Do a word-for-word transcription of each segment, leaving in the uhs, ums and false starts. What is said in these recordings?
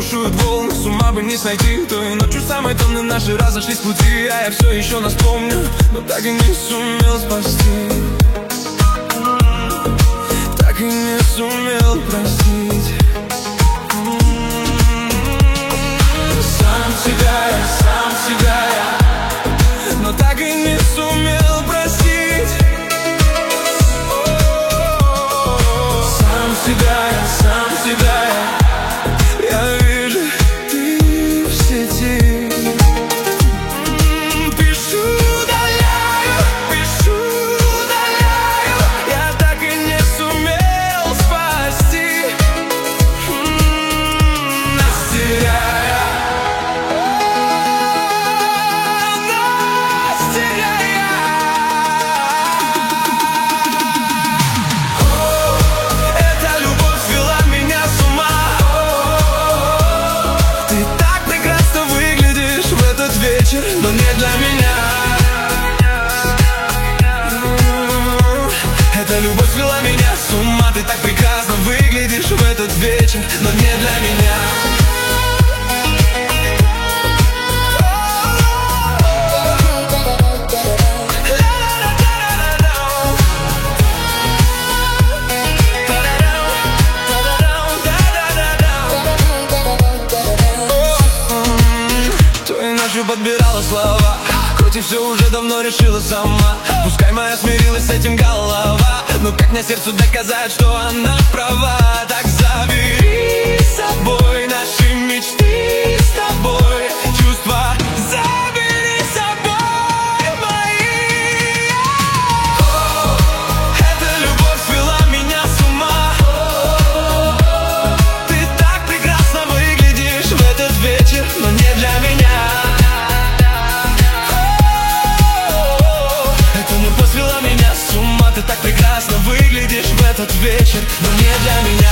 бушуют волны, с ума бы не сойти. Той ночью самой темной наши разошлись пути, а я все еще нас помню, но так и не сумел спасти. Так и не сумел простить. Сам себя я, сам себя я, но так и не сумел простить. Сам себя я, сам себя я, я вижу, ты в сети. Пишу, удаляю, пишу, удаляю, я так и не сумел спасти. Нас теряя, нас теряя. Эта любовь свела меня с ума. Ты так прекрасно выглядишь в этот вечер, но не для меня. Эта любовь свела меня с ума. Ты так прекрасно выглядишь в этот вечер, но не для меня. Той ночью подбирала слова, хоть и все уже давно решила сама. Пускай моя смирилась с этим голова, но как мне сердцу доказать, что она права? Так забери с собой наши мечты с тобой, чувства забери с собой мои. Эта любовь свела меня с ума. Ты так прекрасно выглядишь в этот вечер, но не для меня. Эта любовь свела меня с ума. Ты так прекрасно выглядишь в этот вечер, но не для меня.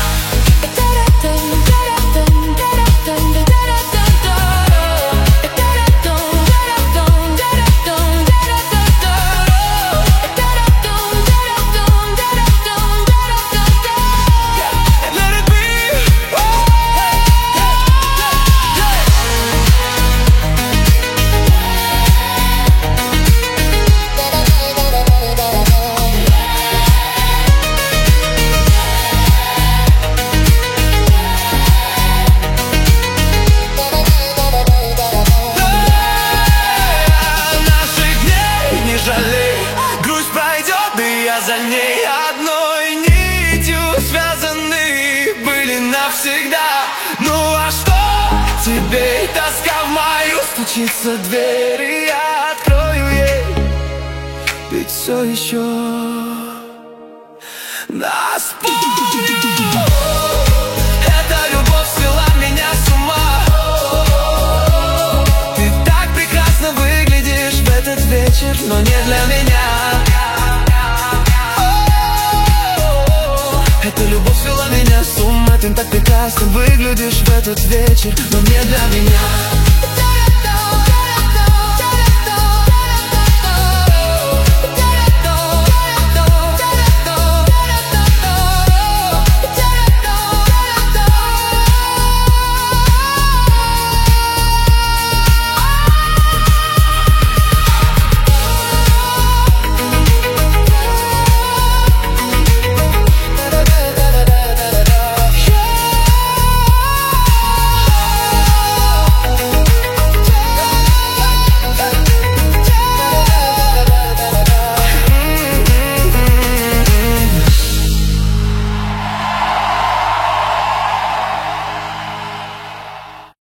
Грусть пройдет, и я за ней. Одной нитью связаны были навсегда. Ну а что теперь? Тоска в мою стучится в дверь, и я открою ей, ведь все еще нас помню. Эта любовь свела меня с ума. Ты так прекрасно выглядишь в этот вечер, но не для меня. Эта любовь свела меня с ума. Ты так прекрасно выглядишь в этот вечер, но не для меня.